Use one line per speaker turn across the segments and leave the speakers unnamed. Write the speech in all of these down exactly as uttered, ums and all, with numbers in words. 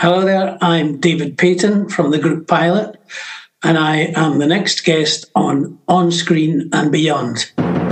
Hello there, I'm David Payton from the group Pilot, and I am the next guest on On Screen and Beyond.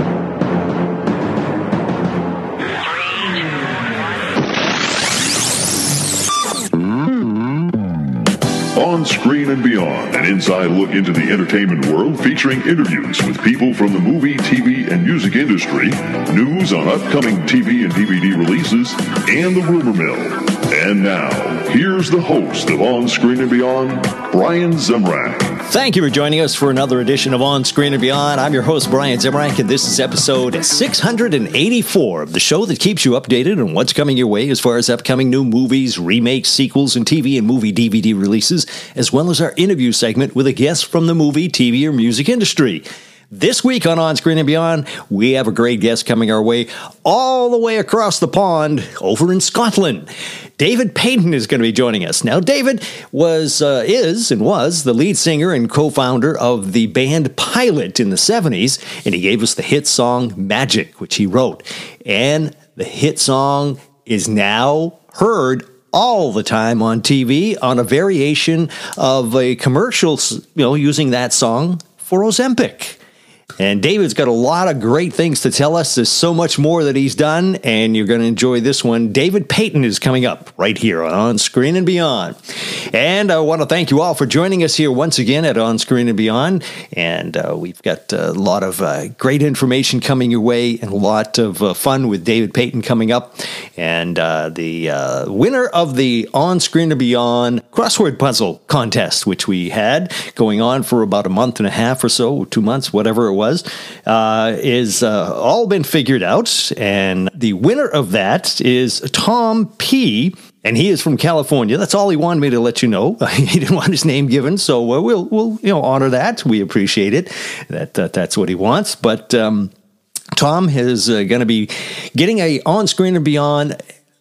On Screen and Beyond, an inside look into the entertainment world featuring interviews with people from the movie, T V, and music industry, news on upcoming T V and D V D releases, and the rumor mill. And now, here's the host of On Screen and Beyond, Brian Zemrak.
Thank you for joining us for another edition of On Screen and Beyond. I'm your host, Brian Zemrak, and this is episode six hundred eighty-four of the show that keeps you updated on what's coming your way as far as upcoming new movies, remakes, sequels, and T V and movie D V D releases, as well as our interview segment with a guest from the movie, T V, or music industry. This week on On Screen and Beyond, we have a great guest coming our way all the way across the pond over in Scotland. David Payton is going to be joining us. Now, David was, uh, is, and was the lead singer and co-founder of the band Pilot in the seventies, and he gave us the hit song Magic, which he wrote. And the hit song is now heard all the time on T V on a variation of a commercial, you know, using that song for Ozempic. And David's got a lot of great things to tell us. There's so much more that he's done, and you're going to enjoy this one. David Payton is coming up right here on On Screen and Beyond. And I want to thank you all for joining us here once again at On Screen and Beyond. And uh, we've got a lot of uh, great information coming your way and a lot of uh, fun with David Payton coming up. And uh, the uh, winner of the On Screen and Beyond crossword puzzle contest, which we had going on for about a month and a half or so, two months, whatever it was. was, uh, is uh, all been figured out, and the winner of that is Tom P., and he is from California. That's all he wanted me to let you know. He didn't want his name given, so uh, we'll we'll you know honor that. We appreciate it. That uh, that's what he wants. But um, Tom is uh, going to be getting a On Screen and Beyond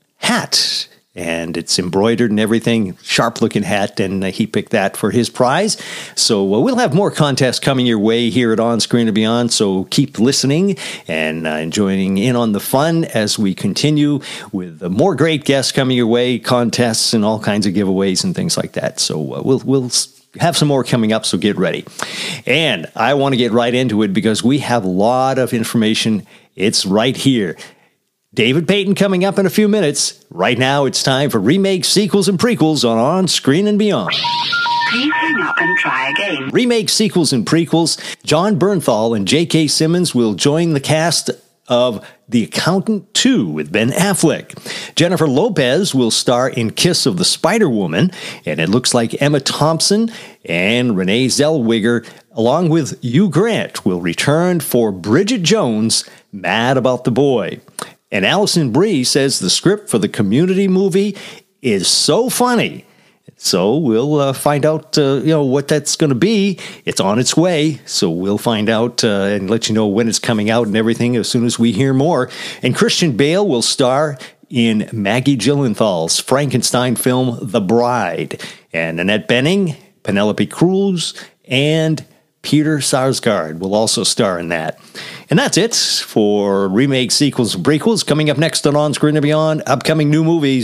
hat. And it's embroidered and everything, sharp-looking hat, and uh, he picked that for his prize. So uh, we'll have more contests coming your way here at On Screen and Beyond, so keep listening and uh, joining in on the fun as we continue with uh, more great guests coming your way, contests, and all kinds of giveaways and things like that. So uh, we'll we'll have some more coming up, so get ready. And I want to get right into it because we have a lot of information. It's right here. David Payton coming up in a few minutes. Right now, it's time for remakes, sequels, and prequels on On Screen and Beyond.
Please hang up and try again.
Remakes, sequels, and prequels. Jon Bernthal and J K. Simmons will join the cast of The Accountant two with Ben Affleck. Jennifer Lopez will star in Kiss of the Spider-Woman, and it looks like Emma Thompson and Renee Zellweger, along with Hugh Grant, will return for Bridget Jones' Mad About the Boy. And Alison Brie says the script for the Community movie is so funny. So we'll uh, find out, uh, you know, what that's going to be. It's on its way, so we'll find out uh, and let you know when it's coming out and everything as soon as we hear more. And Christian Bale will star in Maggie Gyllenhaal's Frankenstein film, The Bride. And Annette Bening, Penelope Cruz, and Peter Sarsgaard will also star in that. And that's it for remakes, sequels, and prequels. Coming up next on On Screen and Beyond, upcoming new movies.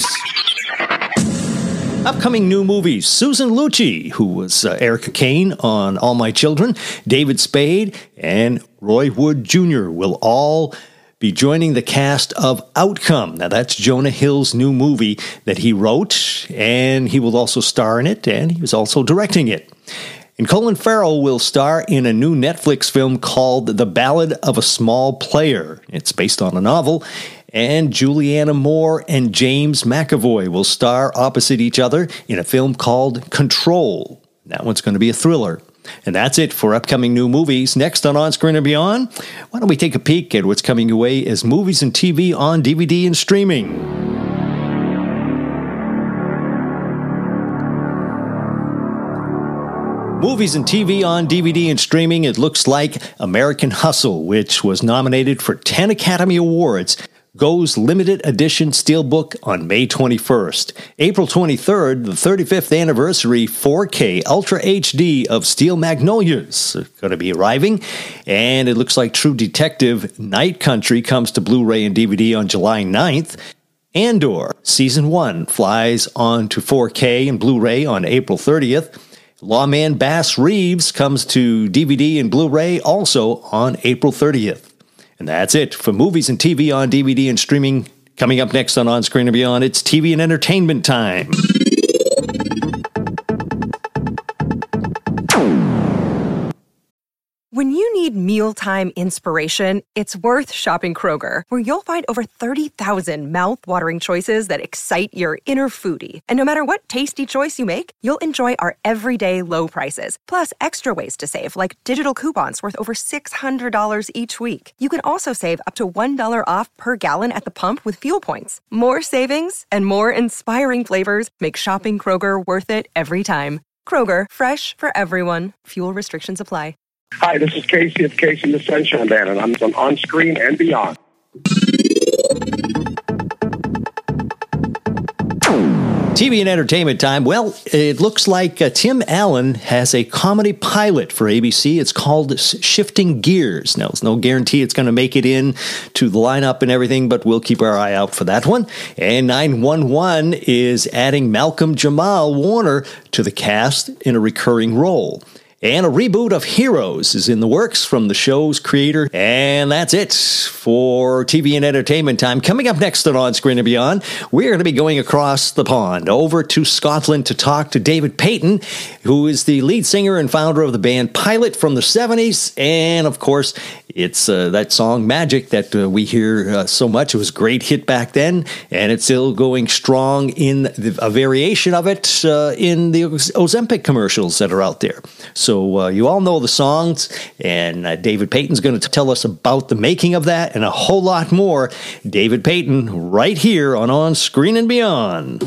Upcoming new movies. Susan Lucci, who was uh, Erica Kane on All My Children, David Spade, and Roy Wood Junior will all be joining the cast of Outcome. Now, that's Jonah Hill's new movie that he wrote, and he will also star in it, and he was also directing it. And Colin Farrell will star in a new Netflix film called The Ballad of a Small Player. It's based on a novel. And Julianne Moore and James McAvoy will star opposite each other in a film called Control. That one's going to be a thriller. And that's it for upcoming new movies. Next on On Screen and Beyond, why don't we take a peek at what's coming your way as movies and T V on D V D and streaming. Movies and T V on D V D and streaming, it looks like American Hustle, which was nominated for ten Academy Awards, goes limited edition steelbook on May twenty-first. April twenty-third, the thirty-fifth anniversary four K Ultra H D of Steel Magnolias is going to be arriving. And it looks like True Detective Night Country comes to Blu-ray and D V D on July ninth. Andor Season one flies on to four K and Blu-ray on April thirtieth. Lawman Bass Reeves comes to D V D and Blu-ray also on April thirtieth. And that's it for movies and T V on D V D and streaming. Coming up next on On Screen and Beyond, it's T V and entertainment time.
When you need mealtime inspiration, it's worth shopping Kroger, where you'll find over thirty thousand mouth-watering choices that excite your inner foodie. And no matter what tasty choice you make, you'll enjoy our everyday low prices, plus extra ways to save, like digital coupons worth over six hundred dollars each week. You can also save up to one dollar off per gallon at the pump with fuel points. More savings and more inspiring flavors make shopping Kroger worth it every time. Kroger, fresh for everyone. Fuel restrictions apply.
Hi, this is Casey of Casey and the Sunshine Band, and I'm on On Screen and Beyond.
T V and entertainment time. Well, it looks like uh, Tim Allen has a comedy pilot for A B C. It's called Shifting Gears. Now, there's no guarantee it's going to make it in to the lineup and everything, but we'll keep our eye out for that one. And nine one one is adding Malcolm Jamal Warner to the cast in a recurring role. And a reboot of Heroes is in the works from the show's creator. And that's it for T V and entertainment time. Coming up next on On Screen and Beyond, we're going to be going across the pond over to Scotland to talk to David Paton, who is the lead singer and founder of the band Pilot from the seventies. And of course, it's uh, that song Magic that uh, we hear uh, so much. It was a great hit back then, and it's still going strong in the, a variation of it uh, in the Ozempic commercials that are out there. So uh, you all know the songs, and uh, David Paton's going to tell us about the making of that and a whole lot more. David Paton right here on On Screen and Beyond.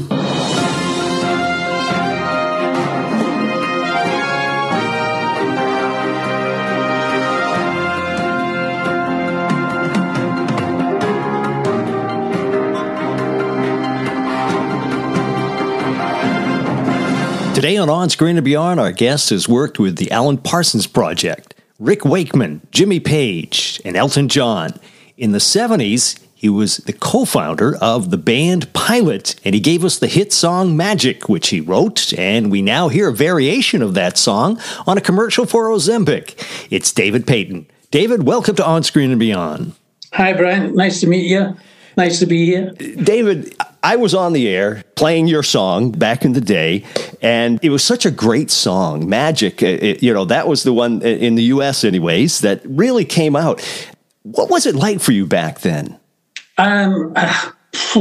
Today on On Screen and Beyond, our guest has worked with the Alan Parsons Project, Rick Wakeman, Jimmy Page, and Elton John. In the seventies, he was the co-founder of the band Pilot, and he gave us the hit song Magic, which he wrote, and we now hear a variation of that song on a commercial for Ozempic. It's David Paton. David, welcome to On Screen and Beyond.
Hi, Brian. Nice to meet you. Nice to be here.
David, I was on the air playing your song back in the day, and it was such a great song, Magic. It, you know, that was the one in the U S anyways that really came out. What was it like for you back then? Um,
uh,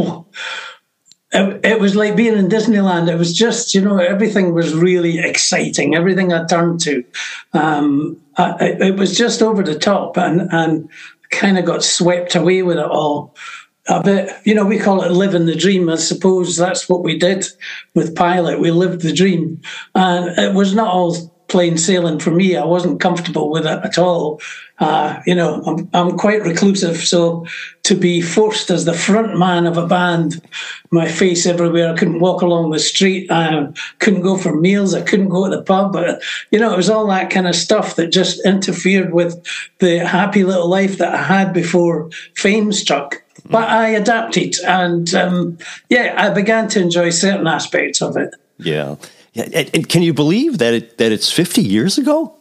it, it was like being in Disneyland. It was just, you know, everything was really exciting. Everything I turned to, um, I, it was just over the top, and and kind of got swept away with it all. A bit, you know, we call it living the dream. I suppose that's what we did with Pilot. We lived the dream. And it was not all plain sailing for me. I wasn't comfortable with it at all. Uh, you know, I'm, I'm quite reclusive. So to be forced as the front man of a band, my face everywhere, I couldn't walk along the street. I couldn't go for meals. I couldn't go to the pub. But, you know, it was all that kind of stuff that just interfered with the happy little life that I had before fame struck. But I adapted, and um, yeah, I began to enjoy certain aspects of it.
Yeah, yeah. And, and can you believe that it that it's fifty years ago?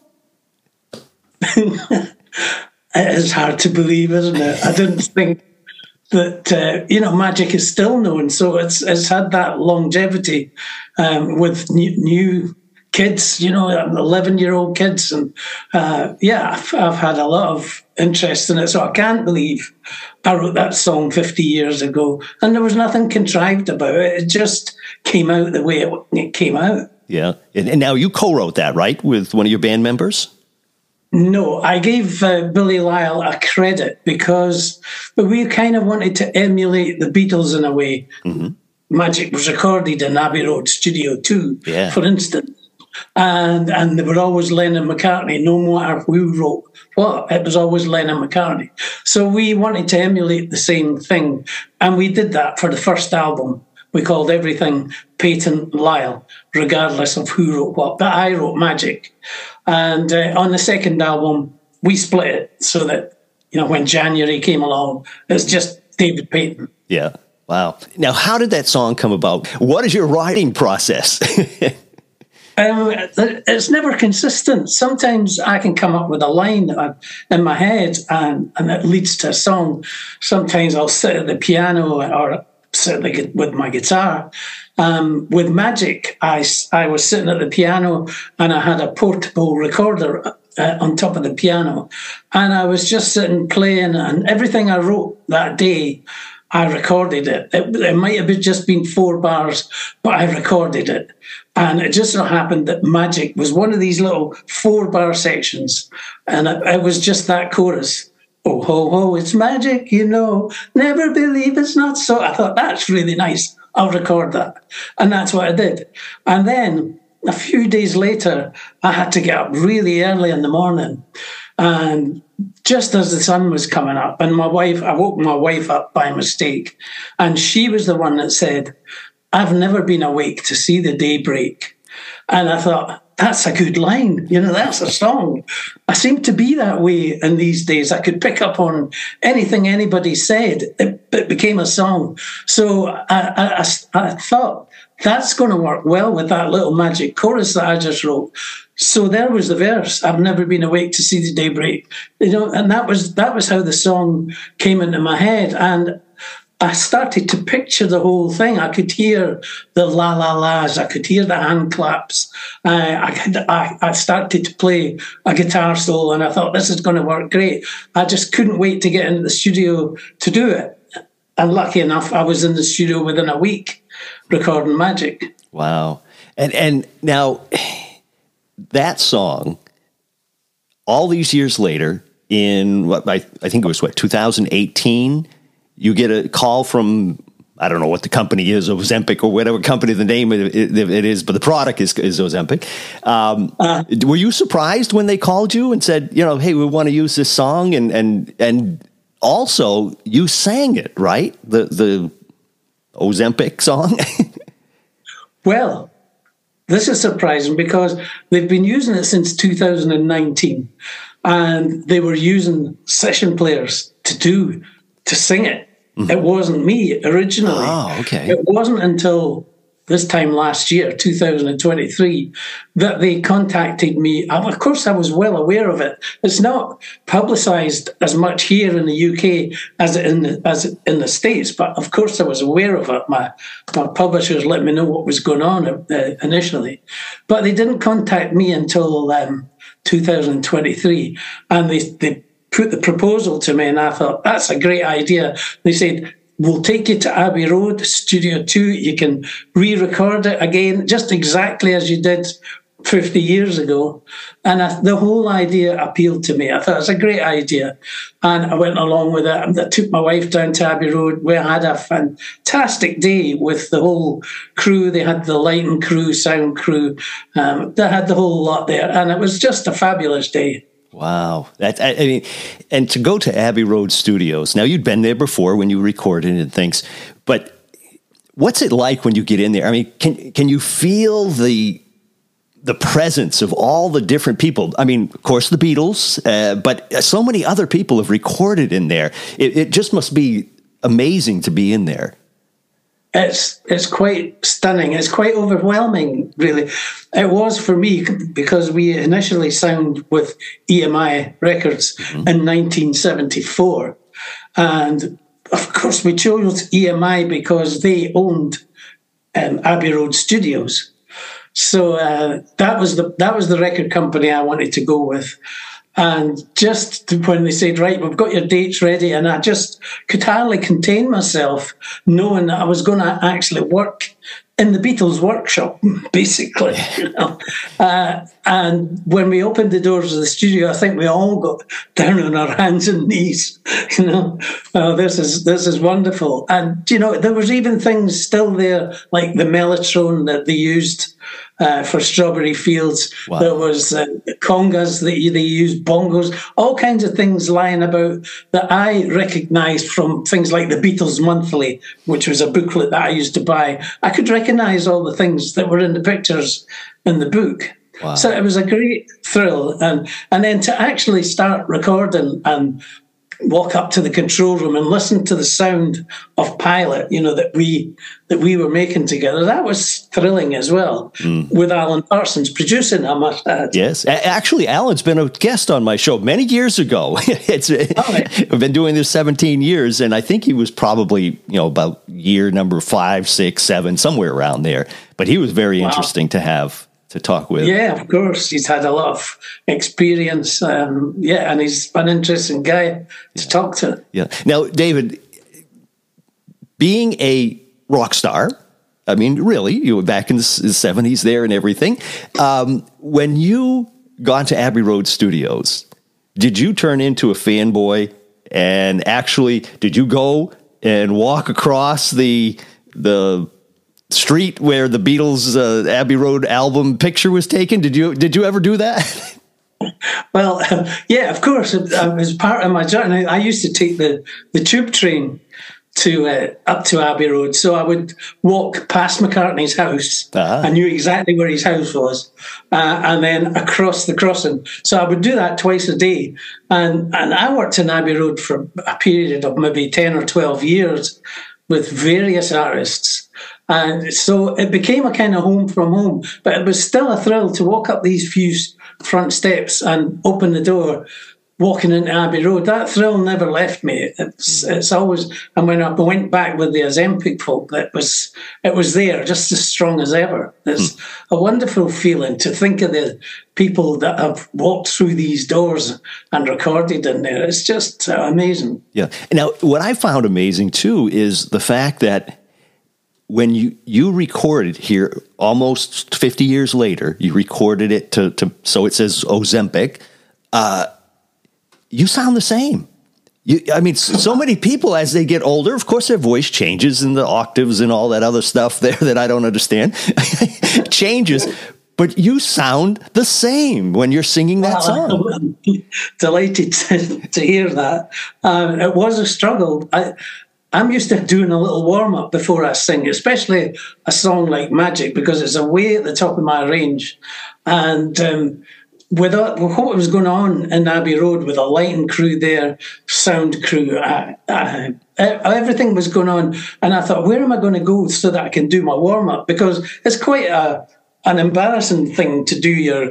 It is hard to believe, isn't it? I didn't think that uh, you know, Magic is still known, so it's it's had that longevity um, with new, new kids, you know, eleven-year-old kids, and uh, yeah, I've, I've had a lot of interest in it. So I can't believe I wrote that song fifty years ago, and there was nothing contrived about it. It just came out the way it, it came out.
Yeah, and, and now you co-wrote that, right, with one of your band members?
No, I gave uh, Billy Lyle a credit because we kind of wanted to emulate the Beatles in a way. Mm-hmm. Magic was recorded in Abbey Road Studio two, yeah. for instance. And and they were always Lennon McCartney, no matter who wrote what, it was always Lennon McCartney. So we wanted to emulate the same thing. And we did that for the first album. We called everything Paton Lyle, regardless of who wrote what. But I wrote Magic. And uh, on the second album, we split it so that, you know, when January came along, it's just David Paton.
Yeah. Wow. Now, how did that song come about? What is your writing process?
Um, it's never consistent. Sometimes I can come up with a line in my head and, and it leads to a song. Sometimes I'll sit at the piano or sit with my guitar. Um, with Magic, I, I was sitting at the piano and I had a portable recorder uh, on top of the piano. And I was just sitting playing, and everything I wrote that day, I recorded it. It, it might have just been four bars, but I recorded it. And it just so happened that Magic was one of these little four-bar sections. And it, it was just that chorus. Oh, ho, ho, it's magic, you know. Never believe it's not so. I thought, that's really nice. I'll record that. And that's what I did. And then a few days later, I had to get up really early in the morning. And just as the sun was coming up, and my wife, I woke my wife up by mistake, and she was the one that said, I've never been awake to see the day break. And I thought, that's a good line. You know, that's a song. I seem to be that way in these days. I could pick up on anything anybody said. It, it became a song. So I, I, I thought, that's going to work well with that little Magic chorus that I just wrote. So there was the verse. I've never been awake to see the day break. You know, and that was that was how the song came into my head. And I started to picture the whole thing. I could hear the la la la's. I could hear the hand claps. I I, could, I I started to play a guitar solo, and I thought, this is going to work great. I just couldn't wait to get into the studio to do it. And lucky enough, I was in the studio within a week recording Magic.
Wow. And and now that song, all these years later, in what I, I think it was what two thousand eighteen, you get a call from, I don't know what the company is, Ozempic or whatever company the name it, it is, but the product is, is Ozempic. Um, uh, were you surprised when they called you and said, you know, hey, we want to use this song, and and and also you sang it, right? The the Ozempic song.
Well, this is surprising because they've been using it since two thousand nineteen, and they were using session players to do to sing it. Mm-hmm. It wasn't me originally.
Oh, okay.
It wasn't until this time last year, two thousand twenty-three, that they contacted me. Of course, I was well aware of it. It's not publicised as much here in the U K as in the, as in the States, but of course I was aware of it. My, my publishers let me know what was going on uh, initially. But they didn't contact me until um, two thousand twenty-three, and they, they put the proposal to me, and I thought, that's a great idea. They said, we'll take you to Abbey Road, Studio two. You can re-record it again, just exactly as you did fifty years ago. And I, the whole idea appealed to me. I thought it was a great idea. And I went along with it. I took my wife down to Abbey Road. We had a fantastic day with the whole crew. They had the lighting crew, sound crew. Um, they had the whole lot there. And it was just a fabulous day.
Wow. That, I mean, and to go to Abbey Road Studios, now you'd been there before when you recorded and things, but what's it like when you get in there? I mean, can can you feel the the presence of all the different people? I mean, of course, the Beatles, uh, but so many other people have recorded in there. It, it just must be amazing to be in there.
It's it's quite stunning. It's quite overwhelming, really. It was for me because we initially signed with E M I Records mm-hmm. in nineteen seventy-four. And of course, we chose E M I because they owned um, Abbey Road Studios. So uh, that was the that was the record company I wanted to go with. And just when they said, right, we've got your dates ready, and I just could hardly contain myself knowing that I was going to actually work in the Beatles workshop, basically. You know? uh, and when we opened the doors of the studio, I think we all got down on our hands and knees. You know, oh, this is this is wonderful. And, you know, there was even things still there, like the Mellotron that they used Uh, for Strawberry Fields. Wow. There was uh, congas that they used, bongos, all kinds of things lying about that I recognised from things like the Beatles Monthly, which was a booklet that I used to buy. I could recognise all the things that were in the pictures in the book. Wow. So it was a great thrill. And, and then to actually start recording and walk up to the control room and listen to the sound of Pilot, you know, that we that we were making together. That was thrilling as well, mm. with Alan Parsons producing, I must add.
Yes. Actually, Alan's been a guest on my show many years ago. it's right. I've been doing this seventeen years, and I think he was probably, you know, about year number five, six, seven, somewhere around there. But he was very wow. interesting to have to talk with.
Yeah, of course. He's had a lot of experience. Um, yeah, and he's an interesting guy to
yeah.
talk to.
Yeah. Now, David, being a rock star, I mean, really, you were back in the seventies there and everything. Um, when you got to Abbey Road Studios, did you turn into a fanboy? And actually, did you go and walk across the the street where the Beatles' uh, Abbey Road album picture was taken? Did you did you ever do that?
Well, uh, yeah, of course. It, uh, as part of my journey, I used to take the, the tube train to uh, up to Abbey Road. So I would walk past McCartney's house. Uh-huh. I knew exactly where his house was, uh, and then across the crossing. So I would do that twice a day. And and I worked in Abbey Road for a period of maybe ten or twelve years with various artists. And so it became a kind of home from home, but it was still a thrill to walk up these few front steps and open the door, walking into Abbey Road. That thrill never left me. It's it's always, and when I went back with the Ozempic folk, that was it was there, just as strong as ever. It's mm. a wonderful feeling to think of the people that have walked through these doors and recorded in there. It's just uh, amazing.
Yeah. Now, what I found amazing too is the fact that when you, you recorded here almost fifty years later, you recorded it to, to so it says Ozempic, uh, you sound the same. You, I mean, so many people as they get older, of course, their voice changes and the octaves and all that other stuff there that I don't understand changes, but you sound the same when you're singing that
well,
song.
I'm delighted to, to hear that. Um, it was a struggle. I, I'm used to doing a little warm-up before I sing, especially a song like Magic, because it's way at the top of my range. And um, with, with what was going on in Abbey Road, with a lighting crew there, sound crew, I, I, everything was going on. And I thought, where am I going to go so that I can do my warm-up? Because it's quite a, an embarrassing thing to do your,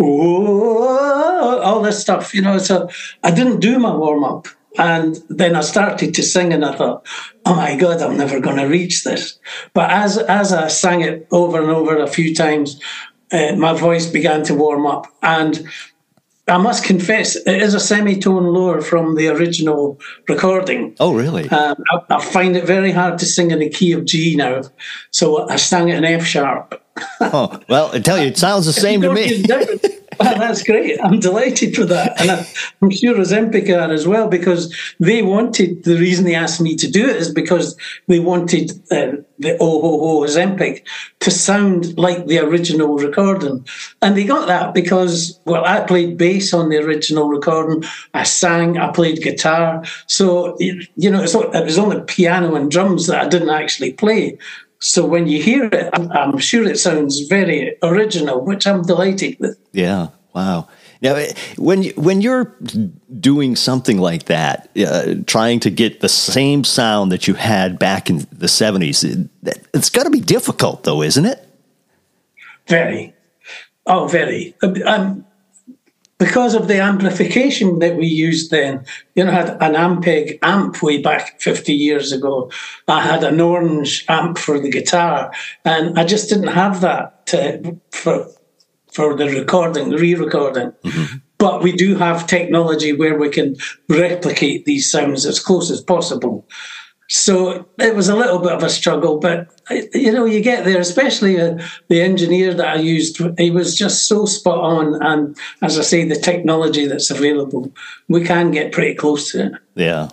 oh, all this stuff, you know. So I didn't do my warm-up. And then I started to sing and I thought, oh my God, I'm never going to reach this. But as as I sang it over and over a few times, uh, my voice began to warm up. And I must confess, it is a semitone lower from the original recording.
Oh, really?
Um, I, I find it very hard to sing in the key of G now. So I sang it in F sharp.
Oh, well, I tell you, it sounds the same to me.
Well, that's great. I'm delighted with that. And I'm sure Ozempic are as well, because they wanted, the reason they asked me to do it is because they wanted uh, the Oh Ho Ho Ozempic to sound like the original recording. And they got that because, well, I played bass on the original recording. I sang, I played guitar. So, you know, it was only piano and drums that I didn't actually play. So when you hear it, I'm sure it sounds very original, which I'm delighted with.
Yeah, wow. Now, when you, when you're doing something like that, uh, trying to get the same sound that you had back in the seventies, it, it's got to be difficult, though, isn't it?
Very. Oh, very. Um, because of the amplification that we used then, you know, I had an Ampeg amp way back fifty years ago. I had an orange amp for the guitar, and I just didn't have that to, for for the recording, re-recording. Mm-hmm. But we do have technology where we can replicate these sounds as close as possible. So it was a little bit of a struggle, but, you know, you get there, especially uh, the engineer that I used. He was just so spot on. And as I say, the technology that's available, we can get pretty close to it.
Yeah.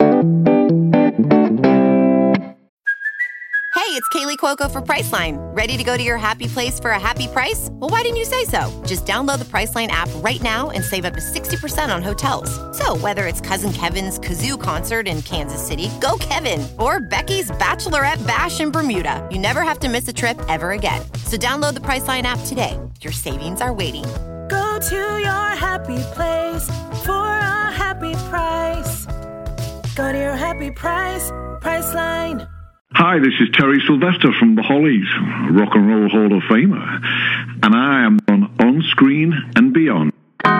Hey, it's Kaylee Cuoco for Priceline. Ready to go to your happy place for a happy price? Well, why didn't you say so? Just download the Priceline app right now and save up to sixty percent on hotels. So whether it's Cousin Kevin's Kazoo Concert in Kansas City, go Kevin, or Becky's Bachelorette Bash in Bermuda, you never have to miss a trip ever again. So download the Priceline app today. Your savings are waiting.
Go to your happy place for a happy price. Go to your happy price, Priceline.
Hi, this is Terry Sylvester from the Hollies, Rock and Roll Hall of Famer, and I am on On Screen and Beyond.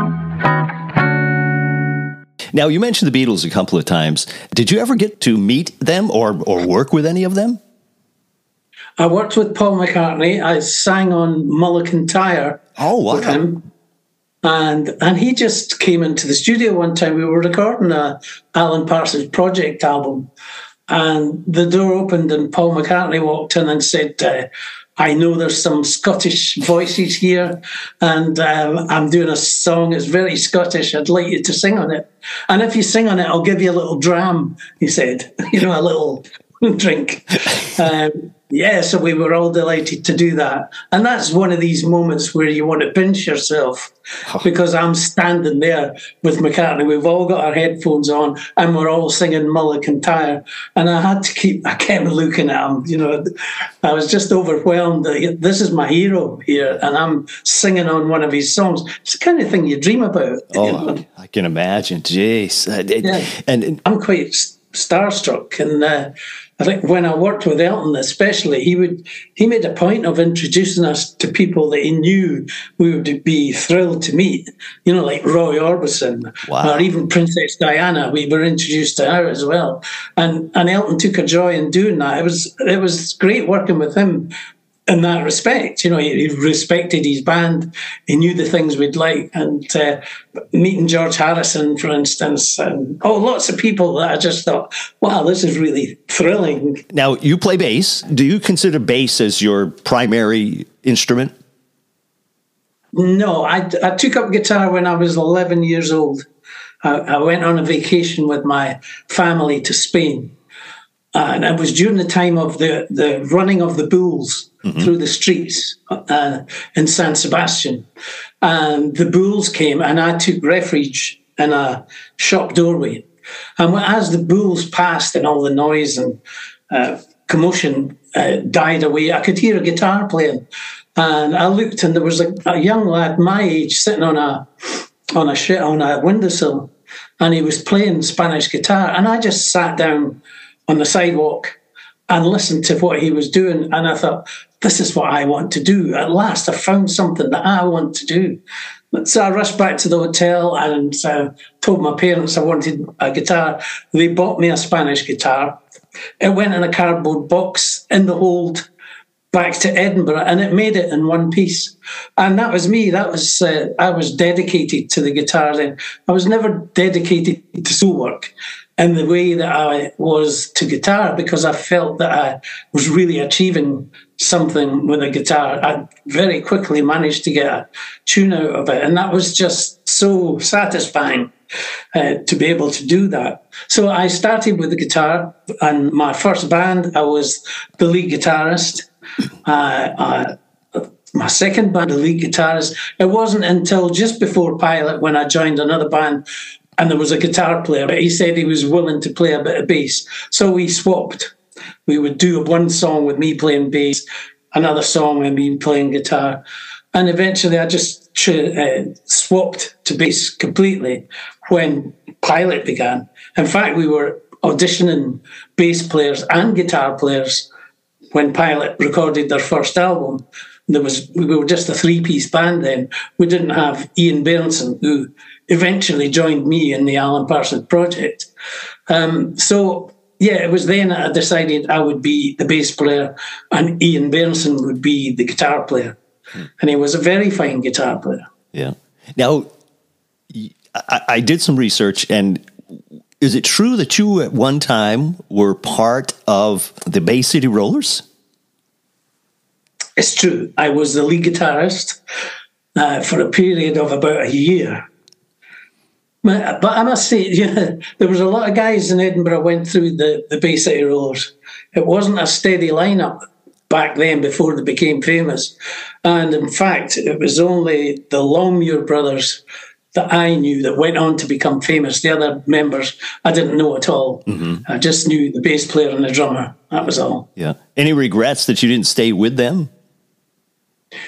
Now, you mentioned the Beatles a couple of times. Did you ever get to meet them or, or work with any of them?
I worked with Paul McCartney. I sang on Mulligan Tire
oh, wow.
with him. And and he just came into the studio one time. We were recording a Alan Parsons Project album. And the door opened and Paul McCartney walked in and said, uh, I know there's some Scottish voices here and um, I'm doing a song. It's very Scottish. I'd like you to sing on it. And if you sing on it, I'll give you a little dram, he said, you know, a little drink. Um, yeah, so we were all delighted to do that. And that's one of these moments where you want to pinch yourself because I'm standing there with McCartney. We've all got our headphones on and we're all singing Mulligan Tire. And I had to keep, I kept looking at him, you know, I was just overwhelmed. This is my hero here and I'm singing on one of his songs. It's the kind of thing you dream about.
Oh,
you know?
I can imagine. Jeez.
Yeah.
And, and
I'm quite starstruck. And uh, I think when I worked with Elton, especially, he would he made a point of introducing us to people that he knew we would be thrilled to meet. You know, like Roy Orbison,
wow.
or even Princess Diana. We were introduced to her as well, and and Elton took a joy in doing that. It was it was great working with him in that respect. You know, he, he respected his band. He knew the things we'd like. And uh, meeting George Harrison, for instance, and oh, lots of people that I just thought, wow, this is really thrilling.
Now, you play bass. Do you consider bass as your primary instrument?
No, I, I took up guitar when I was eleven years old. I, I went on a vacation with my family to Spain. Uh, and it was during the time of the, the running of the bulls mm-hmm. through the streets uh, in San Sebastian. And the bulls came and I took refuge in a shop doorway. And as the bulls passed and all the noise and uh, commotion uh, died away, I could hear a guitar playing. And I looked and there was a, a young lad my age sitting on a, on a, sh- on a windowsill and he was playing Spanish guitar. And I just sat down on the sidewalk and listened to what he was doing. And I thought, this is what I want to do. At last, I found something that I want to do. So I rushed back to the hotel and uh, told my parents I wanted a guitar. They bought me a Spanish guitar. It went in a cardboard box in the hold back to Edinburgh, and it made it in one piece. And that was me. That was uh, I was dedicated to the guitar then. I was never dedicated to solo work in the way that I was to guitar because I felt that I was really achieving something with a guitar. I very quickly managed to get a tune out of it, and that was just so satisfying uh, to be able to do that. So I started with the guitar, and my first band, I was the lead guitarist. Uh, uh, my second band, the lead guitarist. It wasn't until just before Pilot when I joined another band and there was a guitar player, but he said he was willing to play a bit of bass. So we swapped. We would do one song with me playing bass, another song with me playing guitar. And eventually I just uh, swapped to bass completely when Pilot began. In fact, we were auditioning bass players and guitar players when Pilot recorded their first album. There was we were just a three-piece band then. We didn't have Ian Bairnson, who eventually joined me in the Alan Parsons Project. Um, so, yeah, it was then I decided I would be the bass player and Ian Bairnson would be the guitar player. Hmm. And he was a very fine guitar player.
Yeah. Now, I, I did some research, and is it true that you at one time were part of the Bay City Rollers?
It's true. I was the lead guitarist uh, for a period of about a year. But I must say, you know, there was a lot of guys in Edinburgh went through the, the Bay City Rollers. It wasn't a steady lineup back then before they became famous. And in fact, it was only the Longmuir brothers that I knew that went on to become famous. The other members, I didn't know at all. Mm-hmm. I just knew the bass player and the drummer. That was all.
Yeah. Any regrets that you didn't stay with them?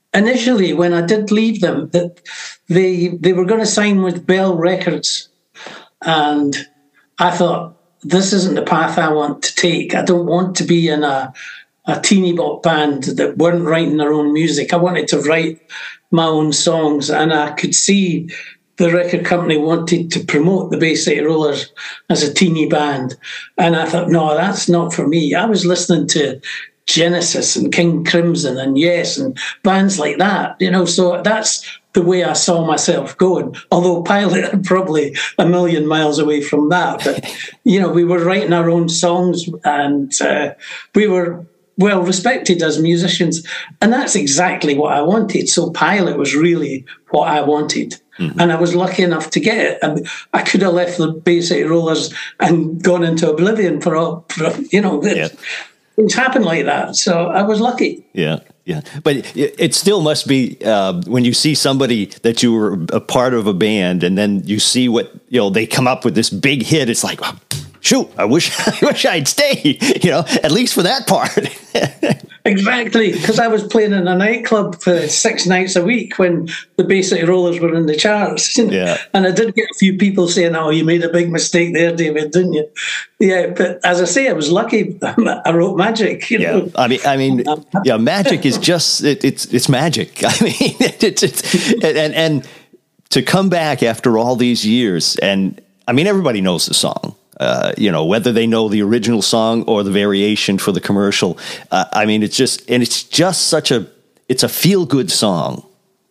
initially, when I did leave them, that they they were going to sign with Bell Records, and I thought, this isn't the path I want to take. I don't want to be in a a teeny bop band that weren't writing their own music. I wanted to write my own songs, and I could see the record company wanted to promote the Bay City Rollers as a teeny band. And I thought, no, that's not for me. I was listening to Genesis and King Crimson and Yes and bands like that, you know, so that's the way I saw myself going. Although Pilot are probably a million miles away from that. But, you know, we were writing our own songs, and uh, we were well respected as musicians. And that's exactly what I wanted. So Pilot was really what I wanted. Mm-hmm. And I was lucky enough to get it. I, mean, I could have left the Bay City Rollers and gone into oblivion for all, for, you know, yeah. Things happen like that. So I was lucky.
Yeah, yeah. But it, it still must be uh, when you see somebody that you were a part of a band, and then you see what, you know, they come up with this big hit. It's like, oh, shoot, I wish, I wish I'd stay, you know, at least for that part.
Exactly, because I was playing in a nightclub for six nights a week when the Bay City Rollers were in the charts.
Yeah.
And I did get a few people saying, oh, you made a big mistake there, David, didn't you? Yeah, but as I say, I was lucky. I wrote Magic. You
yeah,
know?
I mean, I mean, yeah, Magic is just, it, it's it's magic. I mean, it's, it's and, and to come back after all these years, and I mean, everybody knows the song. Uh, you know, whether they know the original song or the variation for the commercial. Uh, I mean, it's just, and it's just such a, it's a feel-good song.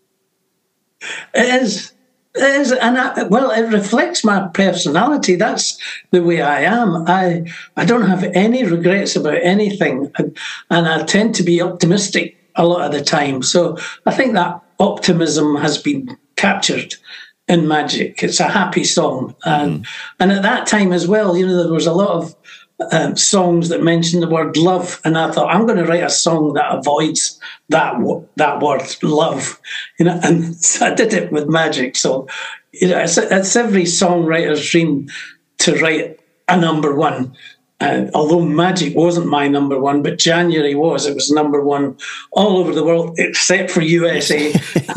It is. It is. And I, well, it reflects my personality. That's the way I am. I, I don't have any regrets about anything. And, and I tend to be optimistic a lot of the time. So I think that optimism has been captured in Magic. It's a happy song. And mm. and at that time as well, you know, there was a lot of um, songs that mentioned the word love. And I thought, I'm going to write a song that avoids that that word, love. You know, and so I did it with Magic. So, you know, it's, it's every songwriter's dream to write a number one. Uh, although Magic wasn't my number one, but January was. It was number one all over the world, except for U S A.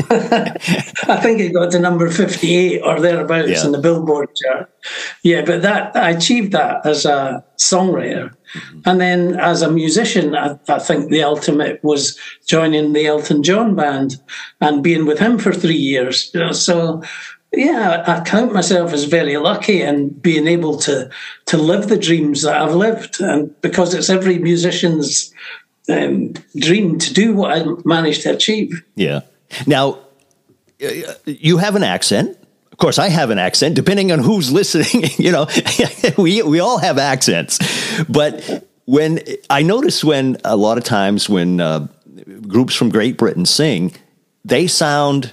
I think it got to number fifty-eight or thereabouts yeah. in the Billboard chart. Yeah, but that I achieved that as a songwriter. Mm-hmm. And then as a musician, I, I think the ultimate was joining the Elton John band and being with him for three years. You know, so... Yeah, I count myself as very lucky in being able to to live the dreams that I've lived, and because it's every musician's um, dream to do what I managed to achieve.
Yeah. Now, you have an accent. Of course, I have an accent. Depending on who's listening, you know, we we all have accents. But when I notice when a lot of times when uh, groups from Great Britain sing, they sound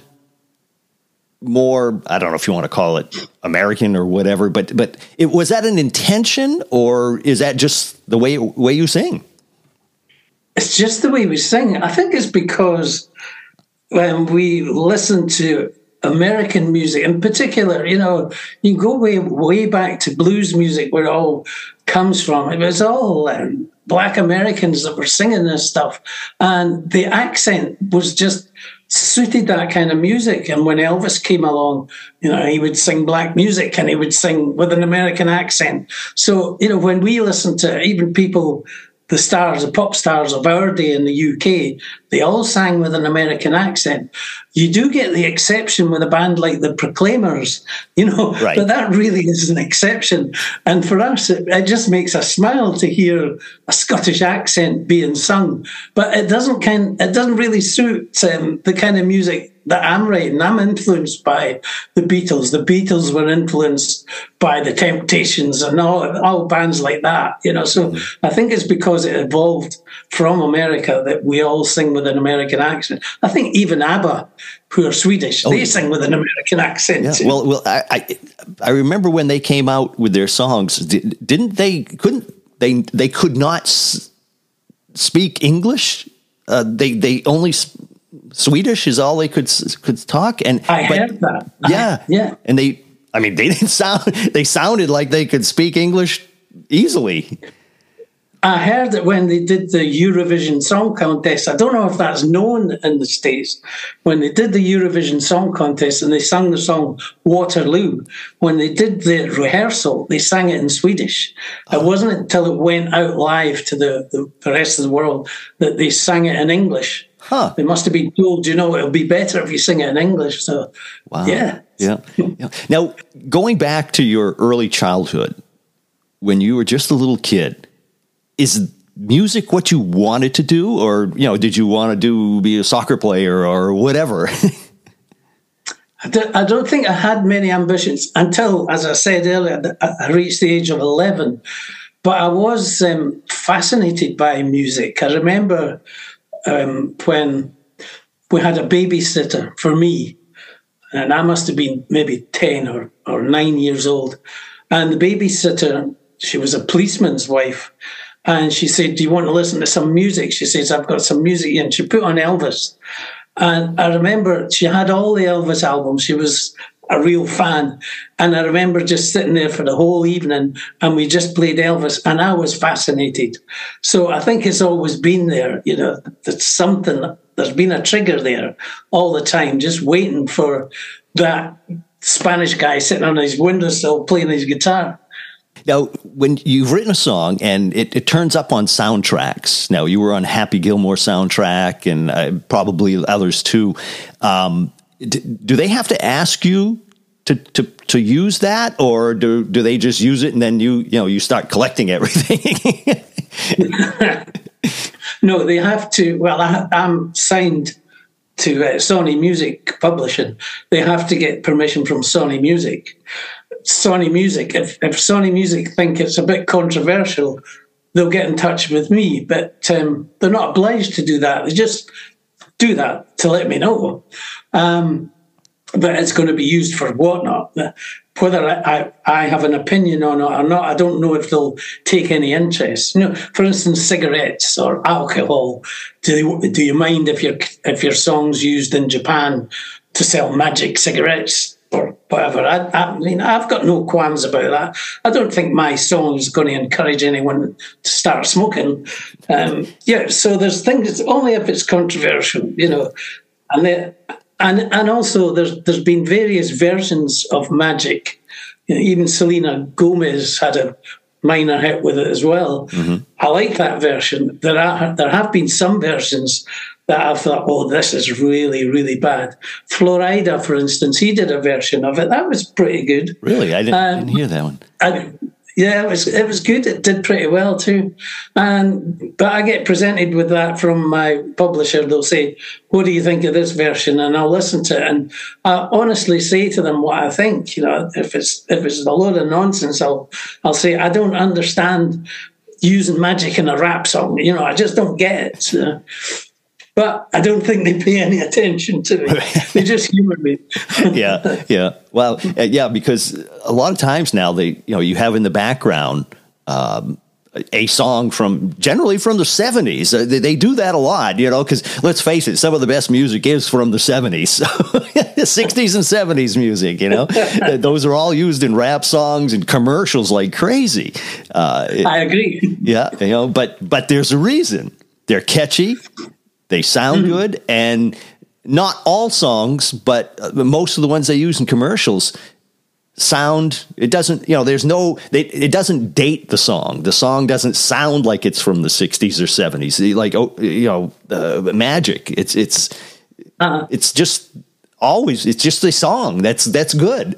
more, I don't know if you want to call it American or whatever, but but it was that an intention, or is that just the way way you sing?
It's just the way we sing. I think it's because when we listen to American music in particular, you know, you go way way back to blues music where it all comes from. It was all um, Black Americans that were singing this stuff, and the accent was just suited that kind of music. And when Elvis came along, you know, he would sing black music and he would sing with an American accent. So, you know, when we listen to even people, the stars, the pop stars of our day in the U K, they all sang with an American accent. You do get the exception with a band like the Proclaimers, you know, right. But that really is an exception. And for us, it, it just makes us smile to hear a Scottish accent being sung. But it doesn't kind, it doesn't really suit um, the kind of music that I'm writing. I'm influenced by the Beatles. The Beatles were influenced by the Temptations and all, all bands like that, you know. So mm-hmm. I think it's because it evolved from America that we all sing with an American accent. I think even ABBA, who are Swedish, oh, they sing with an American accent.
Yeah. Well, well, I, I I remember when they came out with their songs. Didn't they? Couldn't they? They could not s- speak English. Uh, they they only. Swedish is all they could could talk, and
I
but,
heard that.
Yeah,
I, yeah,
and they, I mean, they didn't sound. They sounded like they could speak English easily.
I heard it when they did the Eurovision Song Contest. I don't know if that's known in the States. When they did the Eurovision Song Contest and they sang the song Waterloo, when they did the rehearsal, they sang it in Swedish. Oh. It wasn't until it went out live to the, the, the rest of the world that they sang it in English.
Huh.
They must have been told, you know, it'll be better if you sing it in English. So,
wow.
yeah.
yeah. Yeah. Now, going back to your early childhood, when you were just a little kid, is music what you wanted to do, or, you know, did you want to do be a soccer player or whatever?
I, don't, I don't think I had many ambitions until, as I said earlier, I reached the age of eleven. But I was um, fascinated by music. I remember um, when we had a babysitter for me, and I must have been maybe ten or, or nine years old. And the babysitter, she was a policeman's wife. And she said, do you want to listen to some music? She says, I've got some music. And she put on Elvis. And I remember she had all the Elvis albums. She was a real fan. And I remember just sitting there for the whole evening and we just played Elvis. And I was fascinated. So I think it's always been there. You know, there's something, there's been a trigger there all the time, just waiting for that Spanish guy sitting on his windowsill playing his guitar.
Now, when you've written a song and it, it turns up on soundtracks, now you were on Happy Gilmore soundtrack and uh, probably others too. Um, d- do they have to ask you to, to, to use that, or do, do they just use it and then you, you know, you start collecting everything?
No, they have to. Well, I, I'm signed to uh, Sony Music Publishing. They have to get permission from Sony Music. Sony Music, if, if Sony Music think it's a bit controversial, they'll get in touch with me, but um, they're not obliged to do that. They just do that to let me know um, that it's going to be used for whatnot. Whether I, I, I have an opinion on it or not, I don't know if they'll take any interest. You know, for instance, cigarettes or alcohol. Do you, do you mind if your if your song's used in Japan to sell magic cigarettes or whatever? I, I mean, I've got no qualms about that. I don't think my song is going to encourage anyone to start smoking. Um, yeah, so there's things, only if it's controversial, you know. And they, and and also there's there's been various versions of Magic. You know, even Selena Gomez had a minor hit with it as well. Mm-hmm. I like that version. There are there have been some versions that I thought, oh, this is really, really bad. Florida, for instance, he did a version of it. That was pretty good.
Really? I didn't,
um,
didn't hear that one.
I, yeah, it was it was good. It did pretty well too. And but I get presented with that from my publisher. They'll say, what do you think of this version? And I'll listen to it. And I honestly say to them what I think. You know, if it's if it's a load of nonsense, I'll I'll say, I don't understand using magic in a rap song. You know, I just don't get it. So, but I don't think they pay any attention to it. They just humor me.
yeah, yeah. Well, uh, yeah, because a lot of times now they, you know, you have in the background um, a song from generally from the seventies. Uh, they, they do that a lot, you know, because let's face it, some of the best music is from the seventies, sixties and seventies music. You know, those are all used in rap songs and commercials like crazy. Uh,
I agree.
Yeah, you know, but but there's a reason. They're catchy. They sound mm-hmm. good, and not all songs, but most of the ones they use in commercials sound, it doesn't, you know, there's no, they, it doesn't date the song. The song doesn't sound like it's from the sixties or seventies. Like, oh, you know, uh, Magic. It's, it's, uh-huh. it's just always, it's just a song. That's, that's good.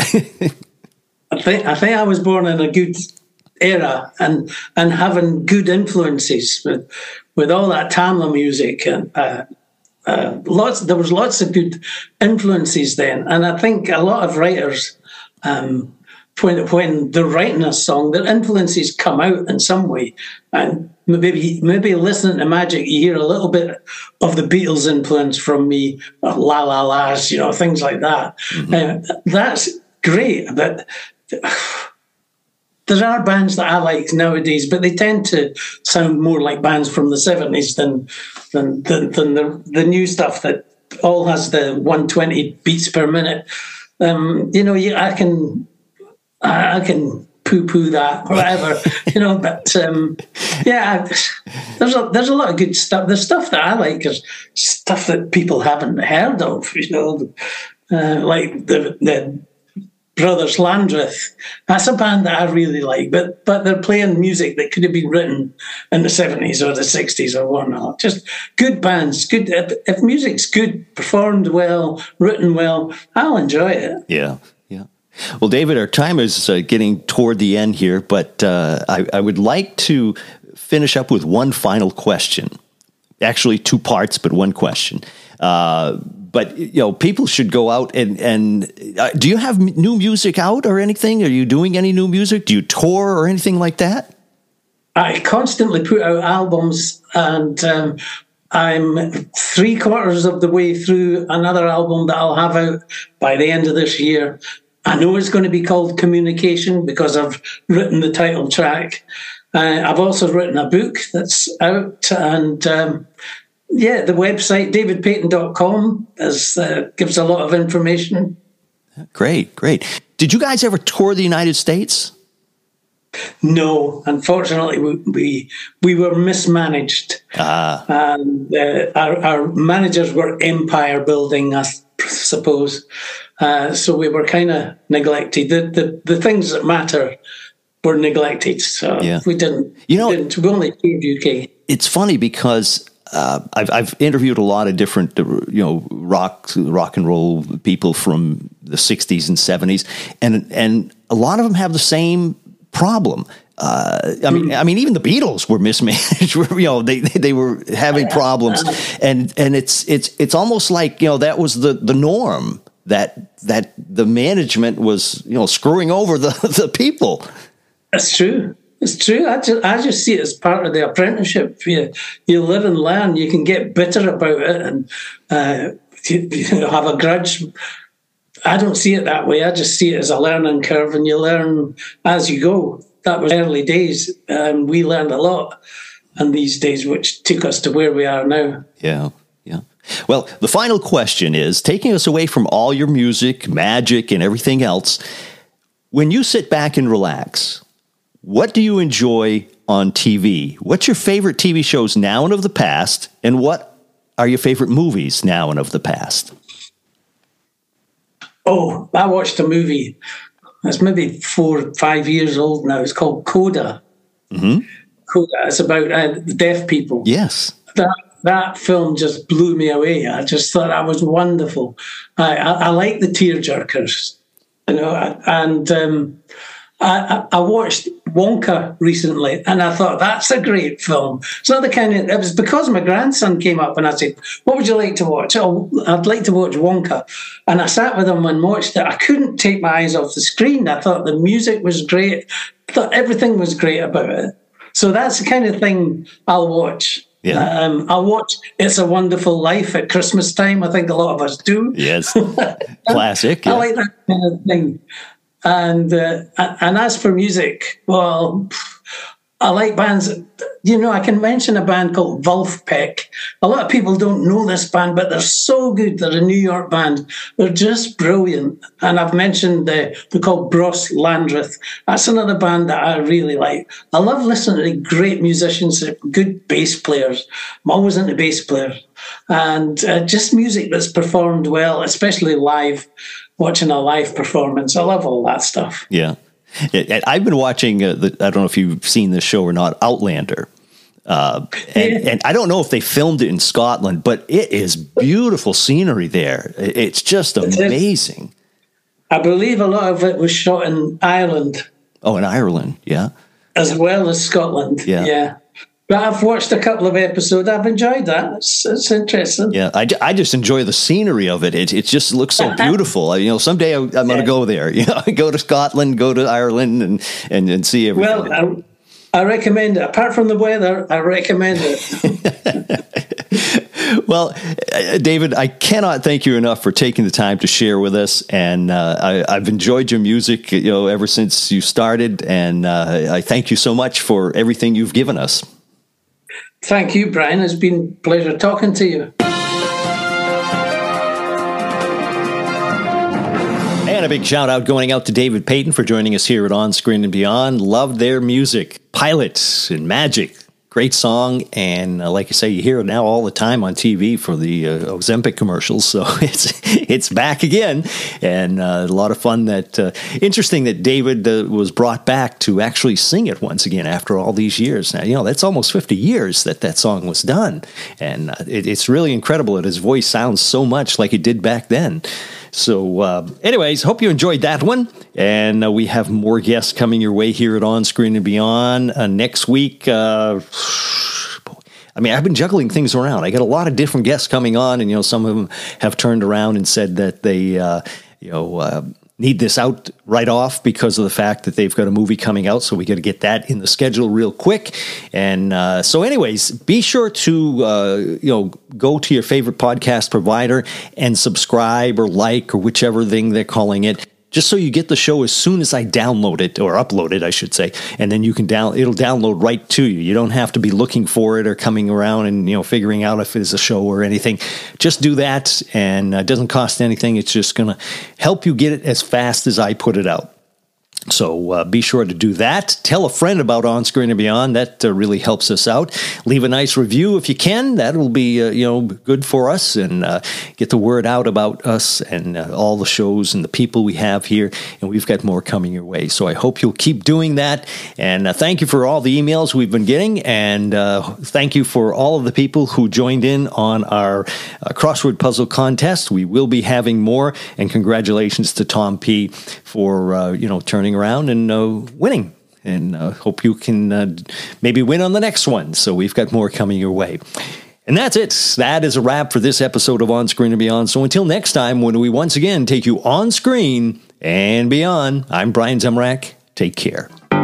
I think, I think I was born in a good era and, and having good influences with, with all that Tamla music and uh, uh, lots, there was lots of good influences then. And I think a lot of writers, um, when when they're writing a song, their influences come out in some way. And maybe maybe listening to Magic, you hear a little bit of the Beatles influence from me, or La La La's, you know, things like that. Mm-hmm. Uh, that's great, but there are bands that I like nowadays, but they tend to sound more like bands from the seventies than than, than, than the, the new stuff that all has the one hundred twenty beats per minute. Um, you know, I can I can poo-poo that, whatever, you know. But um, yeah, there's a there's a lot of good stuff. The stuff that I like is stuff that people haven't heard of, you know, uh, like the the Brothers Landreth. That's a band that I really like, but but they're playing music that could have been written in the seventies or the sixties or whatnot. Just good bands. Good if, if music's good, performed well, written well, I'll enjoy it.
Yeah. Well, David, our time is uh, getting toward the end here, but uh, I, I would like to finish up with one final question. Actually, two parts, but one question. Uh, but, you know, people should go out and, and uh, do you have m- new music out or anything? Are you doing any new music? Do you tour or anything like that?
I constantly put out albums, and um, I'm three quarters of the way through another album that I'll have out by the end of this year. I know it's going to be called Communication because I've written the title track. Uh, I've also written a book that's out, and um, yeah, the website david payton dot com is, uh, gives a lot of information.
Great, great. Did you guys ever tour the United States?
No, unfortunately, we we, we were mismanaged.
Ah.
And uh, our, our managers were empire building, I suppose. Uh, so we were kind of neglected. The, the the things that matter were neglected. So
yeah.
we didn't.
You know,
we, didn't, we only toured U K.
It's funny because uh, I've I've interviewed a lot of different you know rock rock and roll people from the sixties and seventies, and and a lot of them have the same problem. Uh, I mean, I mean, even the Beatles were mismanaged. You know, they they were having problems, and and it's it's it's almost like you know that was the the norm. That that the management was, you know, screwing over the, the people.
That's true. It's true. I just, I just see it as part of the apprenticeship. You, you live and learn. You can get bitter about it and uh, you, you have a grudge. I don't see it that way. I just see it as a learning curve, and you learn as you go. That was early days, and we learned a lot in these days, which took us to where we are now.
Yeah. Yeah. Well, the final question is, taking us away from all your music, magic, and everything else, when you sit back and relax, what do you enjoy on T V? What's your favorite T V shows now and of the past? And what are your favorite movies now and of the past?
Oh, I watched a movie. It's maybe four or five years old now. It's called Coda.
Mm-hmm.
Coda. It's about uh, deaf people.
Yes.
That That film just blew me away. I just thought that was wonderful. I, I, I like the tearjerkers, you know. And um, I, I watched Wonka recently, and I thought that's a great film. It's not the kind of. It was because my grandson came up, and I said, "What would you like to watch?" Oh, I'd like to watch Wonka, and I sat with him and watched it. I couldn't take my eyes off the screen. I thought the music was great. I thought everything was great about it. So that's the kind of thing I'll watch.
Yeah.
Um, I'll watch It's a Wonderful Life at Christmas time. I think a lot of us do.
Yes. Classic.
I
Yeah.
like that kind of thing. And uh, and as for music, well, I like bands. You know, I can mention a band called Wolfpack. A lot of people don't know this band, but they're so good. They're a New York band. They're just brilliant. And I've mentioned the, they're called Brothers Landreth. That's another band that I really like. I love listening to great musicians, good bass players. I'm always into bass players. And uh, just music that's performed well, especially live, watching a live performance. I love all that stuff.
Yeah. I've been watching, uh, the, I don't know if you've seen this show or not, Outlander. Uh, and,
Yeah.
and I don't know if they filmed it in Scotland, but it is beautiful scenery there. It's just amazing.
I believe a lot of it was shot in Ireland.
Oh, in Ireland, yeah.
As well as Scotland,
Yeah.
yeah. But I've watched a couple of episodes. I've enjoyed that. It's, it's interesting.
Yeah, I, I just enjoy the scenery of it. It it just looks so beautiful. You know, someday I, I'm going to
Yeah.
go there. You know, go to Scotland, go to Ireland, and and, and see everything.
Well, I, I recommend it. Apart from the weather, I recommend it.
Well, uh, David, I cannot thank you enough for taking the time to share with us, and uh, I, I've enjoyed your music, you know, ever since you started, and uh, I thank you so much for everything you've given us.
Thank you, Brian. It's been a pleasure talking to you.
And a big shout out going out to David Payton for joining us here at On Screen and Beyond. Loved their music. Pilots and Magic. Great song, and uh, like I say, you hear it now all the time on T V for the uh, Ozempic commercials, so it's it's back again, and uh, a lot of fun. That uh, interesting that David uh, was brought back to actually sing it once again after all these years. Now, you know, that's almost fifty years that that song was done, and uh, it, it's really incredible that his voice sounds so much like it did back then. So, uh, anyways, hope you enjoyed that one. And uh, we have more guests coming your way here at On Screen and Beyond. Uh, next week, uh, I mean, I've been juggling things around. I got a lot of different guests coming on, and, you know, some of them have turned around and said that they, uh, you know, uh, need this out right off because of the fact that they've got a movie coming out, so we got to get that in the schedule real quick. And uh, so anyways, be sure to uh, you know go to your favorite podcast provider and subscribe or like or whichever thing they're calling it, just so you get the show as soon as I download it, or upload it, I should say, and then you can down it'll download right to you. You don't have to be looking for it or coming around and, you know, figuring out if it's a show or anything. Just do that, and it doesn't cost anything. It's just going to help you get it as fast as I put it out. So uh, be sure to do that. Tell a friend about On Screen and Beyond. That uh, really helps us out. Leave a nice review if you can. That will be uh, you know good for us, and uh, get the word out about us and uh, all the shows and the people we have here. And we've got more coming your way. So I hope you'll keep doing that. And uh, thank you for all the emails we've been getting. And uh, thank you for all of the people who joined in on our uh, crossword puzzle contest. We will be having more. And congratulations to Tom P. for uh, you know turning around and uh, winning, and uh, hope you can uh, maybe win on the next one. So we've got more coming your way. And that's it. That is a wrap for this episode of On Screen and Beyond. So until next time, when we once again take you on screen and beyond, I'm Brian Zemrak. Take care.